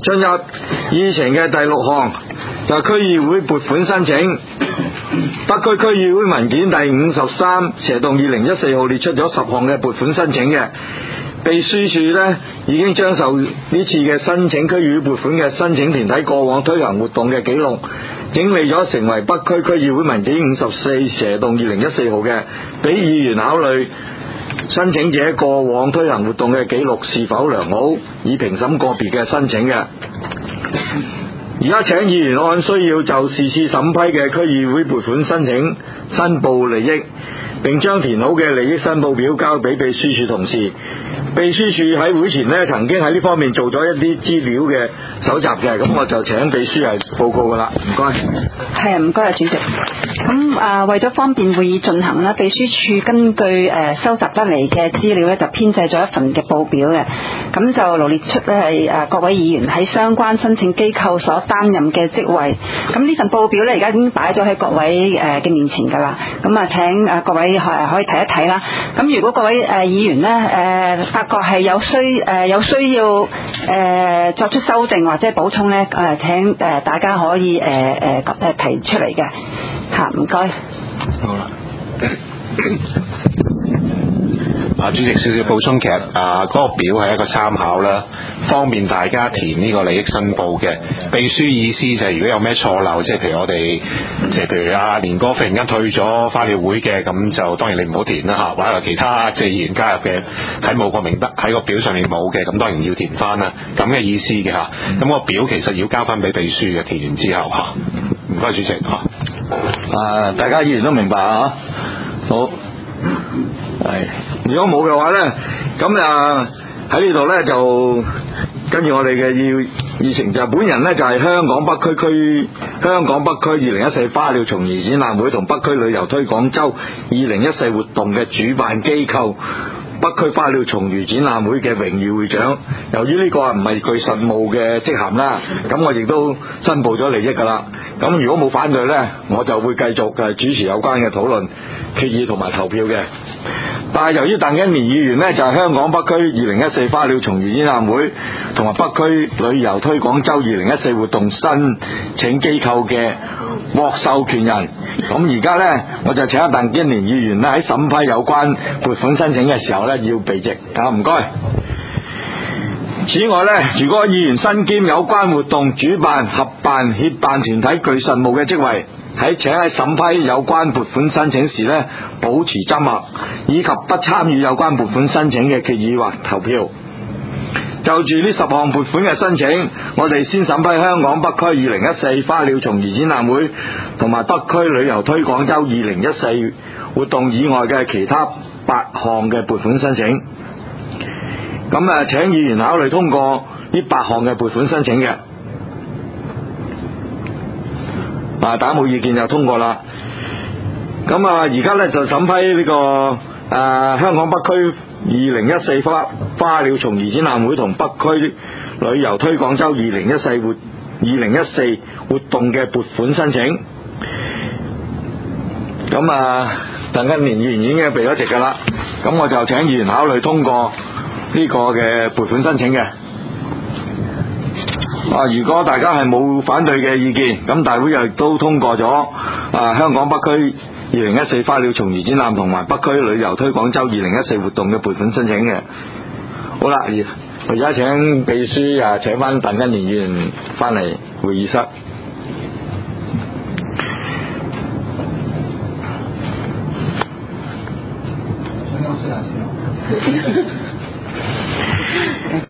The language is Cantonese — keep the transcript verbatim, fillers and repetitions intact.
進入議程嘅第六項就係區議會撥款申請。北區區議會文件第五十三斜動二零一四號列出咗十項嘅撥款申請嘅，秘書處呢已經將受呢次嘅申請區議會撥款嘅申請團體過往推行活動嘅記錄整理咗，成為北區區議會文件五十四斜動二零一四號嘅，俾議員考慮申請者過往推行活動嘅記錄是否良好，以評審個別嘅申請嘅。而家請議員按需要就是次審批嘅區議會撥款申請申報利益，並將填好嘅利益申報表交俾秘書處同事。秘書處喺會前呢曾經喺呢方面做咗一啲資料嘅搜集嘅，咁我就請秘書係報告噶啦，唔該。 係啊，唔該啊，主席。咁啊，為咗方便會議進行咧，秘書處根據誒收集得嚟嘅資料咧，就編製咗一份嘅報表嘅。咁就羅列出咧係誒各位議員喺相關申請機構所擔任嘅職位。咁呢份報表咧，而家已經擺咗喺各位誒嘅面前㗎啦。咁啊，請誒各位係可以睇一睇啦。咁如果各位誒議員咧誒發覺係有需誒有需要誒作出修正或者補充咧，誒請誒大家可以誒誒誒提出嚟嘅。吓，唔該。 好啦。啊，主席少少補充，其實啊嗰、那個表係一個參考啦，方便大家填呢個利益申報嘅。秘書意思就係如果有咩錯漏，即係譬如我哋，即係譬如阿連哥忽然間退咗花鳥會嘅，咁就當然你唔好填啦嚇，或者有其他即係議員加入嘅喺冇個名單喺個表上面冇嘅，咁當然要填翻啦，咁嘅意思嘅嚇。咁、那個表其實要交翻俾秘書嘅，填完之後嚇。唔該，主席嚇。 啊，大家議員都明白啊，好。係，如果冇嘅話呢，咁啊喺呢度呢，就跟住我哋嘅議議程就本人呢，就係、是、香港北區區香港北區二零一四花鳥蟲魚展覽會同北區旅遊推廣周二零一四活動嘅主辦機構北區花鳥蟲魚展覽會嘅榮譽會長。由於呢個唔係具實務嘅職銜啦，咁我亦都申報咗利益噶啦。咁如果冇反對呢，我就會繼續嘅主持有關嘅討論、決議同埋投票嘅。但係由於鄧欣年議員呢，就係、是、香港北區二零一四花鳥蟲魚展覽會同埋北區旅遊推廣周二零一四活動申請機構嘅獲授權人，咁而家呢，我就請阿鄧欣年議員呢喺審批有關撥款申請嘅時候呢，要避席啊，唔該。此外呢，如果議員身兼有關活動主辦、合辦、協辦團體具實務嘅職位，喺請喺審批有關撥款申請時呢，保持緘默，以及不參與有關撥款申請嘅決議或投票。就住呢十項撥款嘅申請，我哋先審批香港北區二零一四花鳥蟲魚展覽會同埋北區旅遊推廣周二零一四活動以外嘅其他八項嘅撥款申請。咁啊，請議員考慮通過呢八項嘅撥款申請嘅。啊，大家冇意見就通過啦。咁啊，而家呢就審批呢、這個誒、呃、香港北區二零一四花花鳥蟲魚展覽會同北區旅遊推廣周二零一四活二零一四活動嘅撥款申請。咁啊，鄧欣年議員已經係備咗席噶啦，咁我就請議員考慮通過呢個嘅撥款申請嘅。啊，如果大家係冇反對嘅意見，咁大會又都通過咗啊香港北區二零一四花鳥蟲魚展覽同埋北區旅遊推廣周二零一四活動嘅撥款申請嘅。好啦，我而家請秘書啊請翻鄧欣年議員翻嚟會議室。